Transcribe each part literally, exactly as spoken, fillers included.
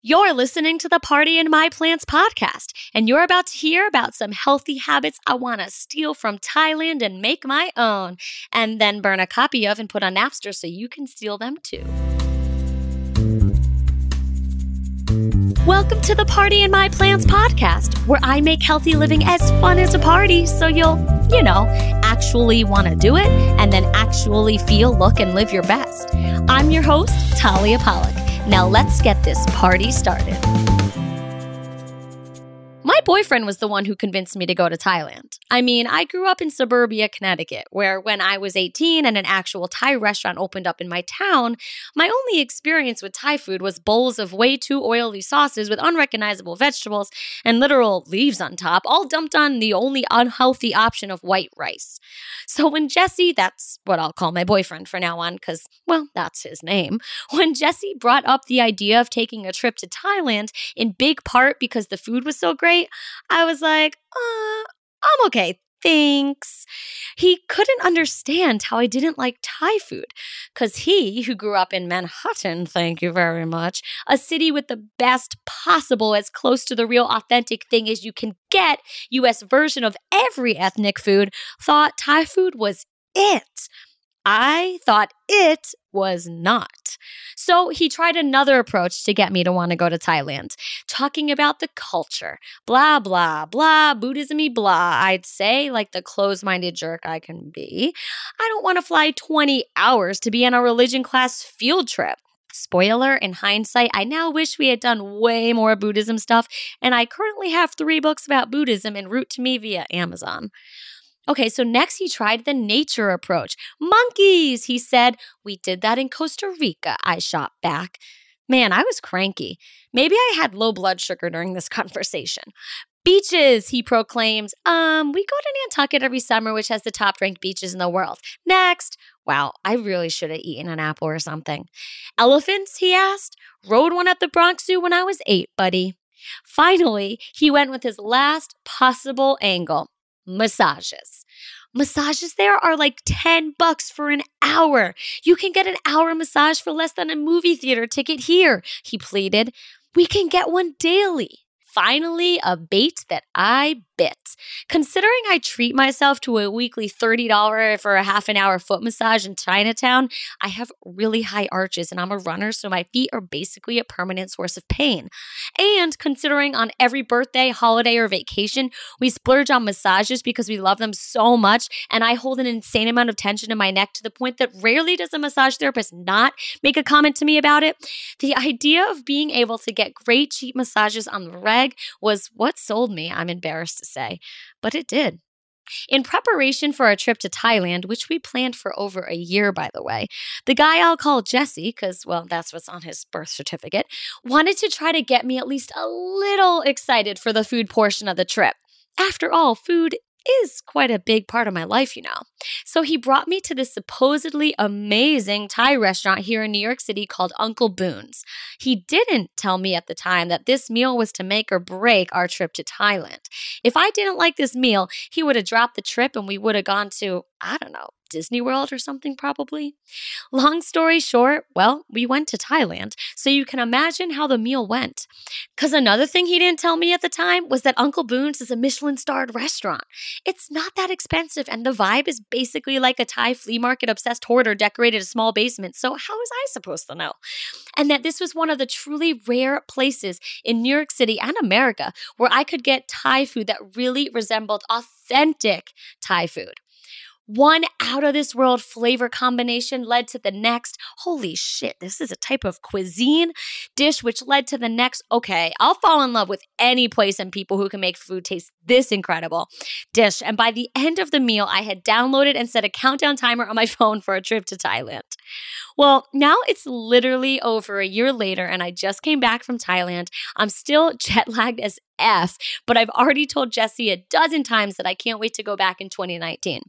You're listening to the Party in My Plants podcast, and you're about to hear about some healthy habits I want to steal from Thailand and make my own, and then burn a copy of and put on Napster so you can steal them too. Welcome to the Party in My Plants podcast, where I make healthy living as fun as a party so you'll, you know, actually want to do it and then actually feel, look, and live your best. I'm your host, Talia Pollock. Now let's get this party started. My boyfriend was the one who convinced me to go to Thailand. I mean, I grew up in suburbia, Connecticut, where when I was eighteen and an actual Thai restaurant opened up in my town, my only experience with Thai food was bowls of way too oily sauces with unrecognizable vegetables and literal leaves on top, all dumped on the only unhealthy option of white rice. So when Jesse, that's what I'll call my boyfriend from now on because, well, that's his name, when Jesse brought up the idea of taking a trip to Thailand, in big part because the food was so great, I was like, uh, I'm okay, thanks. He couldn't understand how I didn't like Thai food because he, who grew up in Manhattan, thank you very much, a city with the best possible, as close to the real authentic thing as you can get, U S version of every ethnic food, thought Thai food was it. I thought it was not. So he tried another approach to get me to want to go to Thailand, talking about the culture, blah, blah, blah, Buddhism-y blah, I'd say, like the closed-minded jerk I can be. I don't want to fly twenty hours to be on a religion class field trip. Spoiler, in hindsight, I now wish we had done way more Buddhism stuff, and I currently have three books about Buddhism en route to me via Amazon. Okay, so next he tried the nature approach. Monkeys, he said. We did that in Costa Rica, I shot back. Man, I was cranky. Maybe I had low blood sugar during this conversation. Beaches, he proclaimed. Um, we go to Nantucket every summer, which has the top-ranked beaches in the world. Next. Wow, I really should have eaten an apple or something. Elephants, he asked. Rode one at the Bronx Zoo when I was eight, buddy. Finally, he went with his last possible angle. Massages. Massages there are like ten bucks for an hour. You can get an hour massage for less than a movie theater ticket here, he pleaded. We can get one daily. Finally, a bait that I bit. Considering I treat myself to a weekly thirty dollars for a half an hour foot massage in Chinatown, I have really high arches and I'm a runner, so my feet are basically a permanent source of pain. And considering on every birthday, holiday, or vacation, we splurge on massages because we love them so much, and I hold an insane amount of tension in my neck to the point that rarely does a massage therapist not make a comment to me about it, the idea of being able to get great cheap massages on the reg was what sold me, I'm embarrassed to say, but it did. In preparation for our trip to Thailand, which we planned for over a year, by the way, the guy I'll call Jesse, because, well, that's what's on his birth certificate, wanted to try to get me at least a little excited for the food portion of the trip. After all, food is quite a big part of my life, you know. So he brought me to this supposedly amazing Thai restaurant here in New York City called Uncle Boone's. He didn't tell me at the time that this meal was to make or break our trip to Thailand. If I didn't like this meal, he would have dropped the trip and we would have gone to, I don't know, Disney World or something probably. Long story short, well, we went to Thailand, so you can imagine how the meal went. Because another thing he didn't tell me at the time was that Uncle Boone's is a Michelin-starred restaurant. It's not that expensive, and the vibe is basically like a Thai flea market-obsessed hoarder decorated a small basement, so how was I supposed to know? And that this was one of the truly rare places in New York City and America where I could get Thai food that really resembled authentic Thai food. One out-of-this-world flavor combination led to the next. Holy shit, this is a type of cuisine dish which led to the next. Okay, I'll fall in love with any place and people who can make food taste this incredible dish. And by the end of the meal, I had downloaded and set a countdown timer on my phone for a trip to Thailand. Well, now it's literally over a year later and I just came back from Thailand. I'm still jet lagged as F, but I've already told Jesse a dozen times that I can't wait to go back in twenty nineteen.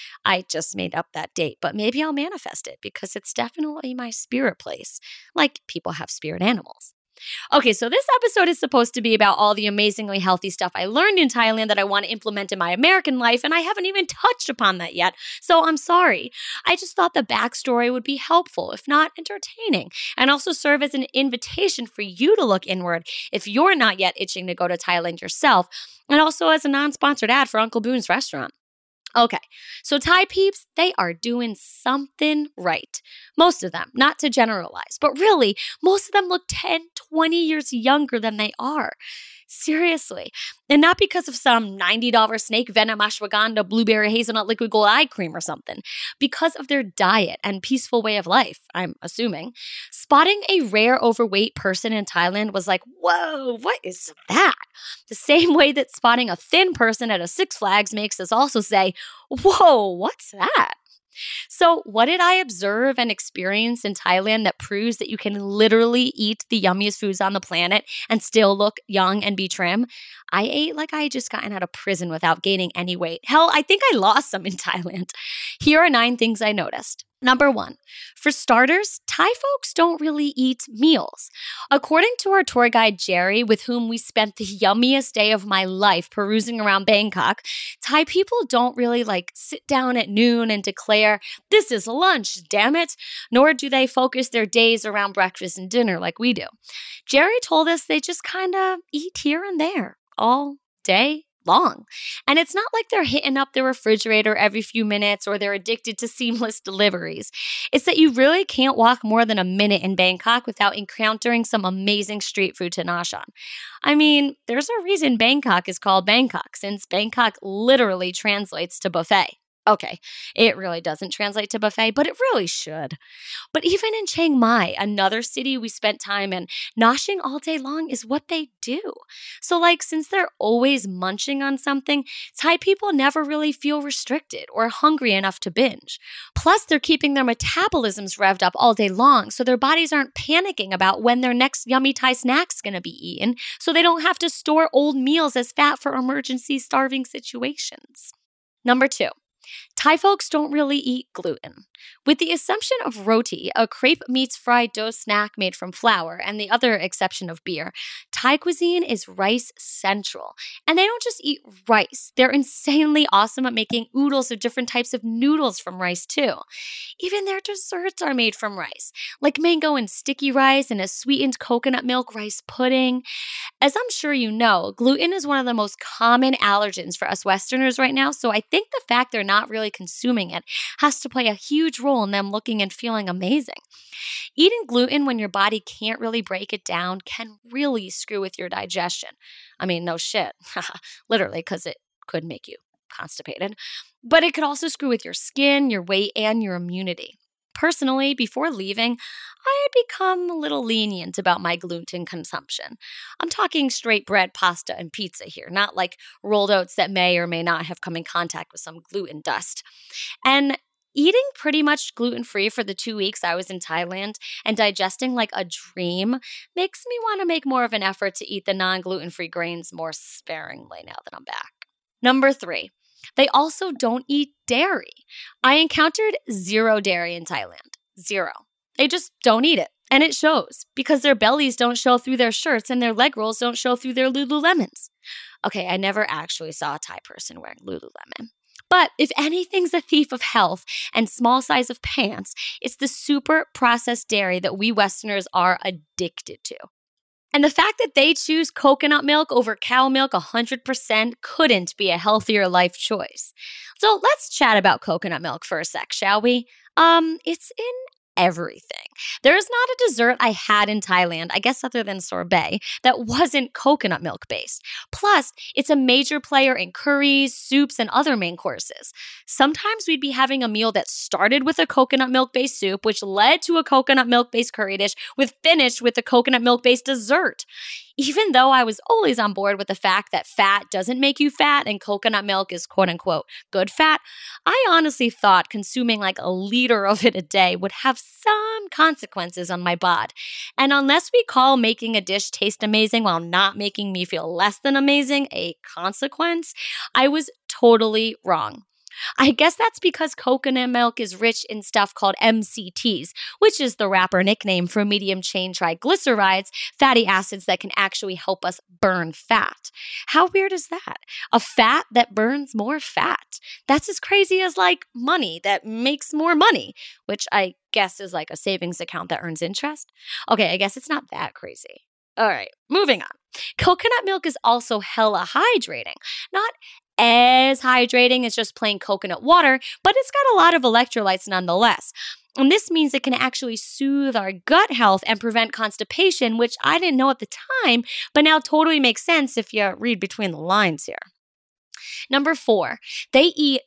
I just made up that date, but maybe I'll manifest it because it's definitely my spirit place, like people have spirit animals. Okay, so this episode is supposed to be about all the amazingly healthy stuff I learned in Thailand that I want to implement in my American life, and I haven't even touched upon that yet, so I'm sorry. I just thought the backstory would be helpful, if not entertaining, and also serve as an invitation for you to look inward if you're not yet itching to go to Thailand yourself, and also as a non-sponsored ad for Uncle Boone's restaurant. Okay, so Thai peeps, they are doing something right. Most of them, not to generalize, but really, most of them look ten, twenty years younger than they are. Seriously. And not because of some ninety dollars snake venom ashwagandha blueberry hazelnut liquid gold eye cream or something. Because of their diet and peaceful way of life, I'm assuming. Spotting a rare overweight person in Thailand was like, whoa, what is that? The same way that spotting a thin person at a Six Flags makes us also say, whoa, what's that? So what did I observe and experience in Thailand that proves that you can literally eat the yummiest foods on the planet and still look young and be trim? I ate like I had just gotten out of prison without gaining any weight. Hell, I think I lost some in Thailand. Here are nine things I noticed. Number one, for starters, Thai folks don't really eat meals. According to our tour guide, Jerry, with whom we spent the yummiest day of my life perusing around Bangkok, Thai people don't really like sit down at noon and declare, this is lunch, damn it, nor do they focus their days around breakfast and dinner like we do. Jerry told us they just kind of eat here and there all day long. And it's not like they're hitting up their refrigerator every few minutes or they're addicted to seamless deliveries. It's that you really can't walk more than a minute in Bangkok without encountering some amazing street food to nosh on. I mean, there's a reason Bangkok is called Bangkok, since Bangkok literally translates to buffet. Okay, it really doesn't translate to buffet, but it really should. But even in Chiang Mai, another city we spent time in, noshing all day long is what they do. So like, since they're always munching on something, Thai people never really feel restricted or hungry enough to binge. Plus, they're keeping their metabolisms revved up all day long, so their bodies aren't panicking about when their next yummy Thai snack's gonna be eaten, so they don't have to store old meals as fat for emergency starving situations. Number two. Thai folks don't really eat gluten. With the exception of roti, a crepe meets fried dough snack made from flour, and the other exception of beer, Thai cuisine is rice central. And they don't just eat rice. They're insanely awesome at making oodles of different types of noodles from rice too. Even their desserts are made from rice, like mango and sticky rice and a sweetened coconut milk rice pudding. As I'm sure you know, gluten is one of the most common allergens for us Westerners right now, so I think the fact they're not really consuming it has to play a huge role in them looking and feeling amazing. Eating gluten when your body can't really break it down can really screw with your digestion. I mean, no shit. Literally, because it could make you constipated. But it could also screw with your skin, your weight, and your immunity. Personally, before leaving, I had become a little lenient about my gluten consumption. I'm talking straight bread, pasta, and pizza here, not like rolled oats that may or may not have come in contact with some gluten dust. And eating pretty much gluten-free for the two weeks I was in Thailand and digesting like a dream makes me want to make more of an effort to eat the non-gluten-free grains more sparingly now that I'm back. Number three. They also don't eat dairy. I encountered zero dairy in Thailand. Zero. They just don't eat it. And it shows because their bellies don't show through their shirts and their leg rolls don't show through their Lululemons. Okay, I never actually saw a Thai person wearing Lululemon. But if anything's a thief of health and small size of pants, it's the super processed dairy that we Westerners are addicted to. And the fact that they choose coconut milk over cow milk one hundred percent couldn't be a healthier life choice. So let's chat about coconut milk for a sec, shall we? Um, it's in everything. There is not a dessert I had in Thailand, I guess other than sorbet, that wasn't coconut milk based. Plus, it's a major player in curries, soups, and other main courses. Sometimes we'd be having a meal that started with a coconut milk based soup, which led to a coconut milk based curry dish, with finished with a coconut milk based dessert. Even though I was always on board with the fact that fat doesn't make you fat and coconut milk is quote unquote good fat, I honestly thought consuming like a liter of it a day would have some consequences on my bod. And unless we call making a dish taste amazing while not making me feel less than amazing a consequence, I was totally wrong. I guess that's because coconut milk is rich in stuff called M C Ts, which is the rapper nickname for medium chain triglycerides, fatty acids that can actually help us burn fat. How weird is that? A fat that burns more fat. That's as crazy as like money that makes more money, which I guess is like a savings account that earns interest. Okay, I guess it's not that crazy. All right, moving on. Coconut milk is also hella hydrating. Not as hydrating as just plain coconut water, but it's got a lot of electrolytes nonetheless. And this means it can actually soothe our gut health and prevent constipation, which I didn't know at the time, but now totally makes sense if you read between the lines here. Number four, they eat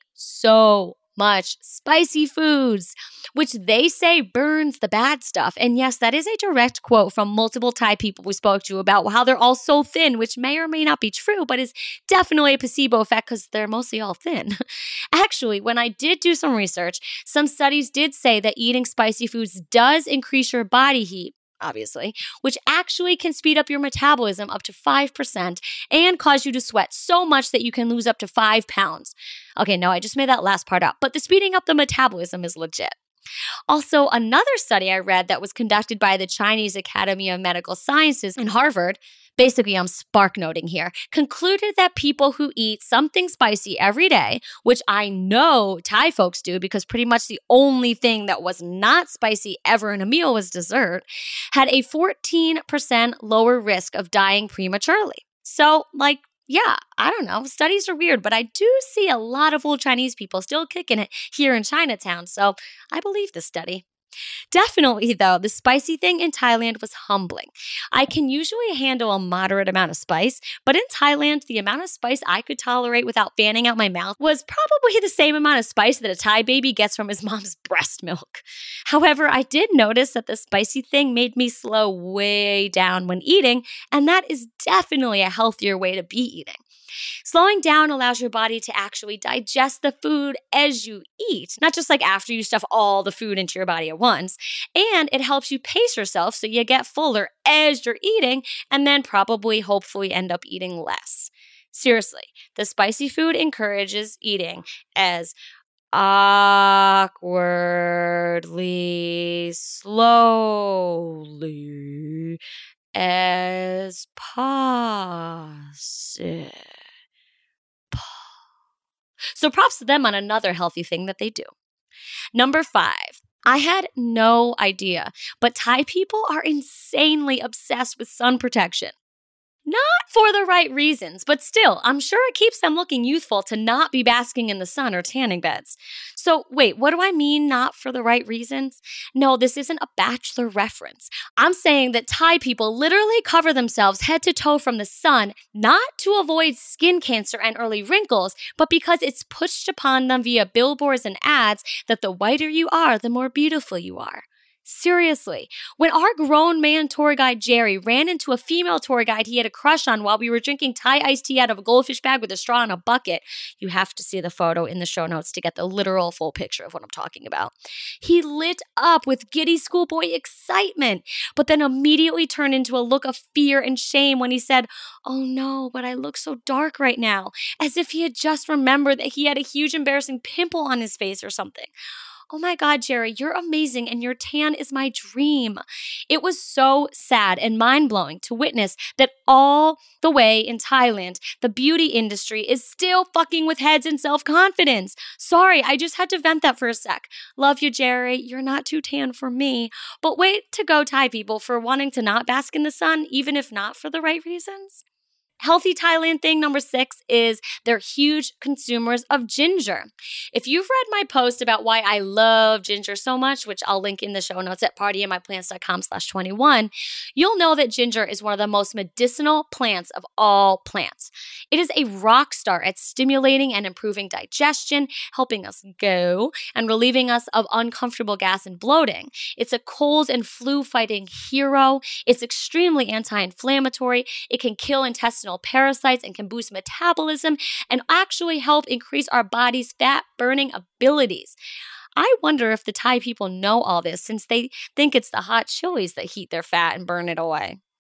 so much spicy foods, which they say burns the bad stuff. And yes, that is a direct quote from multiple Thai people we spoke to about how they're all so thin, which may or may not be true, but is definitely a placebo effect because they're mostly all thin. Actually, when I did do some research, some studies did say that eating spicy foods does increase your body heat, obviously, which actually can speed up your metabolism up to five percent and cause you to sweat so much that you can lose up to five pounds. Okay, no, I just made that last part up, but the speeding up the metabolism is legit. Also, another study I read that was conducted by the Chinese Academy of Medical Sciences in Harvard, basically I'm spark noting here, concluded that people who eat something spicy every day, which I know Thai folks do because pretty much the only thing that was not spicy ever in a meal was dessert, had a fourteen percent lower risk of dying prematurely. So, like, yeah, I don't know. Studies are weird, but I do see a lot of old Chinese people still kicking it here in Chinatown, so I believe this study. Definitely, though, the spicy thing in Thailand was humbling. I can usually handle a moderate amount of spice, but in Thailand, the amount of spice I could tolerate without fanning out my mouth was probably the same amount of spice that a Thai baby gets from his mom's breast milk. However, I did notice that the spicy thing made me slow way down when eating, and that is definitely a healthier way to be eating. Slowing down allows your body to actually digest the food as you eat, not just like after you stuff all the food into your body at once. And it helps you pace yourself so you get fuller as you're eating and then probably, hopefully, end up eating less. Seriously, the spicy food encourages eating as awkwardly, slowly as possible. So props to them on another healthy thing that they do. Number five, I had no idea, but Thai people are insanely obsessed with sun protection. Not for the right reasons, but still, I'm sure it keeps them looking youthful to not be basking in the sun or tanning beds. So wait, what do I mean not for the right reasons? No, this isn't a Bachelor reference. I'm saying that Thai people literally cover themselves head to toe from the sun, not to avoid skin cancer and early wrinkles, but because it's pushed upon them via billboards and ads that the whiter you are, the more beautiful you are. Seriously, when our grown man tour guide Jerry ran into a female tour guide he had a crush on while we were drinking Thai iced tea out of a goldfish bag with a straw and a bucket, you have to see the photo in the show notes to get the literal full picture of what I'm talking about. He lit up with giddy schoolboy excitement, but then immediately turned into a look of fear and shame when he said, "Oh no, but I look so dark right now," as if he had just remembered that he had a huge embarrassing pimple on his face or something. Oh my God, Jerry, you're amazing and your tan is my dream. It was so sad and mind-blowing to witness that all the way in Thailand, the beauty industry is still fucking with heads and self-confidence. Sorry, I just had to vent that for a sec. Love you, Jerry. You're not too tan for me. But wait to go Thai people for wanting to not bask in the sun, even if not for the right reasons. Healthy Thailand thing number six is they're huge consumers of ginger. If you've read my post about why I love ginger so much, which I'll link in the show notes at partyinmyplants.com slash 21, you'll know that ginger is one of the most medicinal plants of all plants. It is a rock star at stimulating and improving digestion, helping us go, and relieving us of uncomfortable gas and bloating. It's a cold and flu fighting hero. It's extremely anti-inflammatory. It can kill intestinal parasites and can boost metabolism and actually help increase our body's fat burning abilities. I wonder if the Thai people know all this since they think it's the hot chilies that heat their fat and burn it away.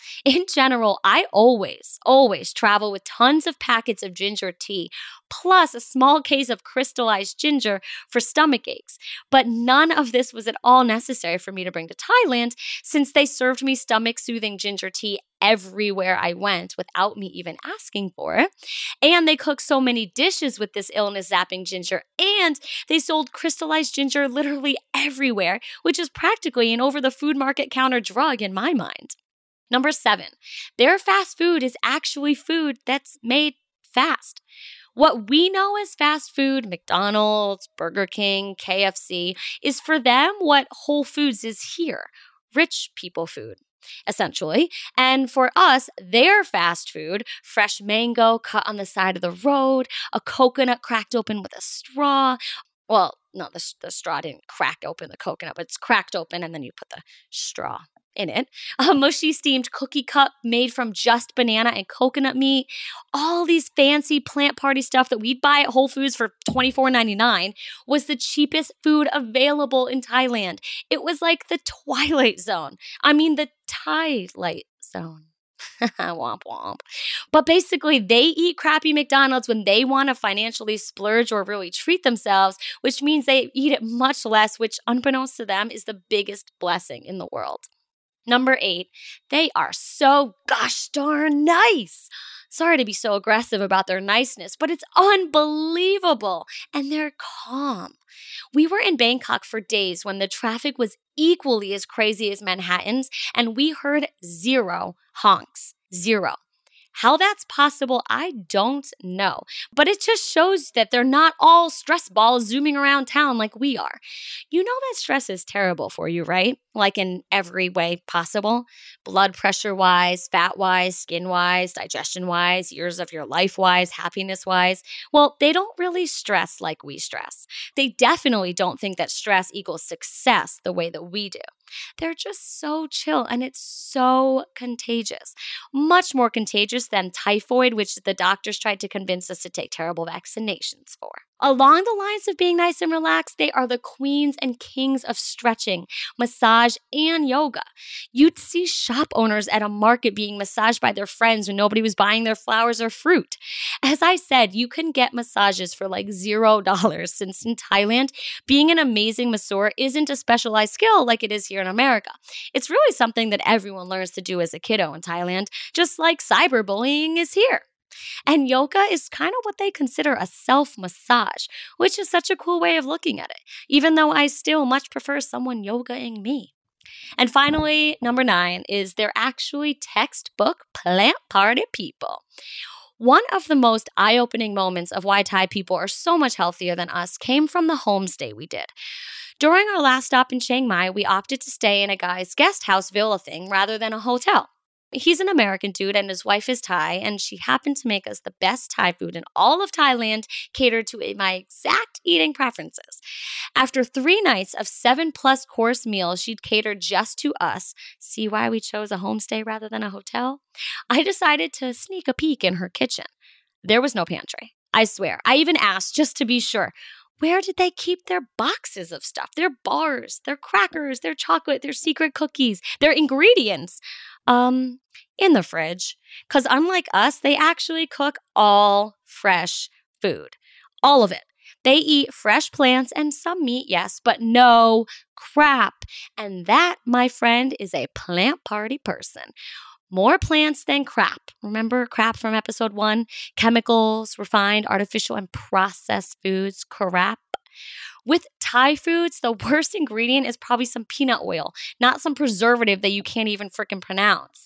In general, I always, always travel with tons of packets of ginger tea, plus a small case of crystallized ginger for stomach aches. But none of this was at all necessary for me to bring to Thailand, since they served me stomach-soothing ginger tea everywhere I went without me even asking for it. And they cooked so many dishes with this illness-zapping ginger, and they sold crystallized ginger literally everywhere, which is practically an over-the-food market counter drug in my mind. Number seven, their fast food is actually food that's made fast. What we know as fast food, McDonald's, Burger King, K F C, is for them what Whole Foods is here, rich people food, essentially. And for us, their fast food, fresh mango cut on the side of the road, a coconut cracked open with a straw. Well, no, the, the straw didn't crack open the coconut, but it's cracked open and then you put the straw in it. A mushy steamed cookie cup made from just banana and coconut meat. All these fancy plant party stuff that we'd buy at Whole Foods for twenty-four ninety-nine was the cheapest food available in Thailand. It was like the Twilight Zone. I mean, the Thai-light zone. Womp womp. But basically, they eat crappy McDonald's when they want to financially splurge or really treat themselves, which means they eat it much less, which unbeknownst to them is the biggest blessing in the world. Number eight, they are so gosh darn nice. Sorry to be so aggressive about their niceness, but it's unbelievable. And they're calm. We were in Bangkok for days when the traffic was equally as crazy as Manhattan's, and we heard zero honks. Zero. How that's possible, I don't know. But it just shows that they're not all stress balls zooming around town like we are. You know that stress is terrible for you, right? Like in every way possible. Blood pressure-wise, fat-wise, skin-wise, digestion-wise, years of your life-wise, happiness-wise. Well, they don't really stress like we stress. They definitely don't think that stress equals success the way that we do. They're just so chill, and it's so contagious. Much more contagious than typhoid, which the doctors tried to convince us to take terrible vaccinations for. Along the lines of being nice and relaxed, they are the queens and kings of stretching, massage, and yoga. You'd see shop owners at a market being massaged by their friends when nobody was buying their flowers or fruit. As I said, you can get massages for like zero dollars, since in Thailand, being an amazing masseur isn't a specialized skill like it is here in America. It's really something that everyone learns to do as a kiddo in Thailand, just like cyberbullying is here. And yoga is kind of what they consider a self-massage, which is such a cool way of looking at it, even though I still much prefer someone yogaing me. And finally, number nine is they're actually textbook plant party people. One of the most eye-opening moments of why Thai people are so much healthier than us came from the homestay we did. During our last stop in Chiang Mai, we opted to stay in a guy's guest house villa thing rather than a hotel. He's an American dude and his wife is Thai, and she happened to make us the best Thai food in all of Thailand, catered to my exact eating preferences. After three nights of seven-plus course meals she'd catered just to us, see why we chose a homestay rather than a hotel? I decided to sneak a peek in her kitchen. There was no pantry. I swear. I even asked just to be sure. Where did they keep their boxes of stuff? Their bars, their crackers, their chocolate, their secret cookies, their ingredients? Um, in the fridge. Because unlike us, they actually cook all fresh food. All of it. They eat fresh plants and some meat, yes, but no crap. And that, my friend, is a plant party person. More plants than crap. Remember crap from episode one? Chemicals, refined, artificial, and processed foods. Crap. With Thai foods, the worst ingredient is probably some peanut oil, not some preservative that you can't even freaking pronounce.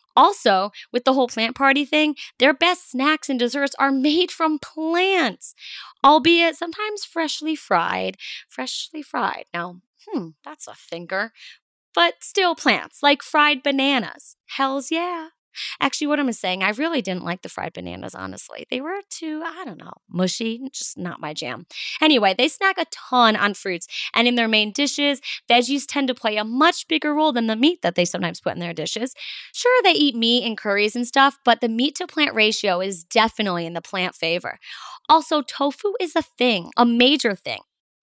Also, with the whole plant party thing, their best snacks and desserts are made from plants, albeit sometimes freshly fried. Freshly fried. Now, hmm, that's a thinker. But still plants, like fried bananas. Hells yeah. Actually, what I'm saying, I really didn't like the fried bananas, honestly. They were too, I don't know, mushy, just not my jam. Anyway, they snack a ton on fruits, and in their main dishes, veggies tend to play a much bigger role than the meat that they sometimes put in their dishes. Sure, they eat meat and curries and stuff, but the meat-to-plant ratio is definitely in the plant favor. Also, tofu is a thing, a major thing.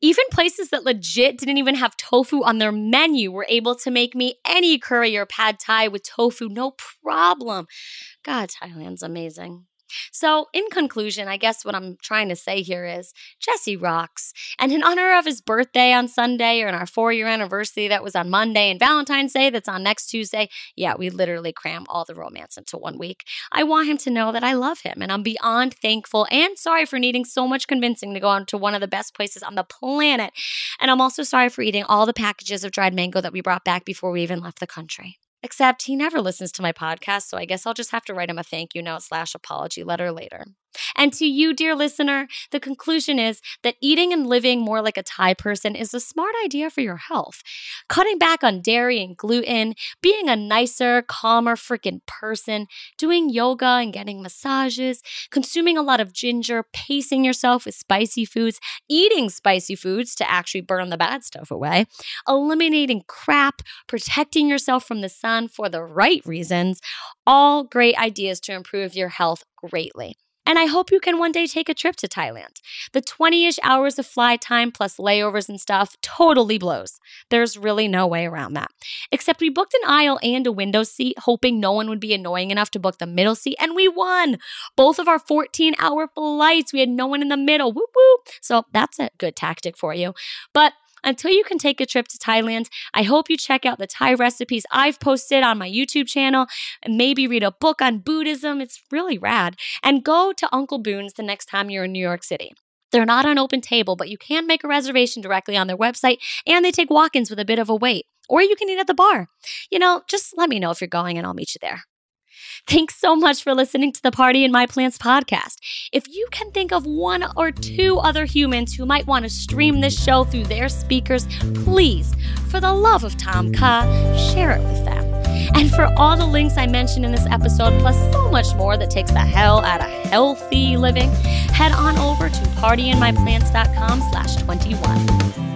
Even places that legit didn't even have tofu on their menu were able to make me any curry or pad thai with tofu, no problem. God, Thailand's amazing. So, in conclusion, I guess what I'm trying to say here is Jesse rocks. And in honor of his birthday on Sunday, or in our four-year anniversary that was on Monday, and Valentine's Day that's on next Tuesday, yeah, we literally cram all the romance into one week. I want him to know that I love him, and I'm beyond thankful and sorry for needing so much convincing to go on to one of the best places on the planet. And I'm also sorry for eating all the packages of dried mango that we brought back before we even left the country. Except he never listens to my podcast, so I guess I'll just have to write him a thank you note slash apology letter later. And to you, dear listener, the conclusion is that eating and living more like a Thai person is a smart idea for your health. Cutting back on dairy and gluten, being a nicer, calmer freaking person, doing yoga and getting massages, consuming a lot of ginger, pacing yourself with spicy foods, eating spicy foods to actually burn the bad stuff away, eliminating crap, protecting yourself from the sun for the right reasons, all great ideas to improve your health greatly. And I hope you can one day take a trip to Thailand. The twenty-ish hours of flight time plus layovers and stuff totally blows. There's really no way around that. Except we booked an aisle and a window seat, hoping no one would be annoying enough to book the middle seat, and we won. Both of our fourteen-hour flights, we had no one in the middle. Whoop, whoop. So that's a good tactic for you. But until you can take a trip to Thailand, I hope you check out the Thai recipes I've posted on my YouTube channel, and maybe read a book on Buddhism. It's really rad. And go to Uncle Boone's the next time you're in New York City. They're not on Open Table, but you can make a reservation directly on their website, and they take walk-ins with a bit of a wait. Or you can eat at the bar. You know, just let me know if you're going and I'll meet you there. Thanks so much for listening to the Party in My Plants podcast. If you can think of one or two other humans who might want to stream this show through their speakers, please, for the love of Tom Kha, share it with them. And for all the links I mentioned in this episode, plus so much more that takes the hell out of healthy living, head on over to party in my plants dot com slash twenty-one.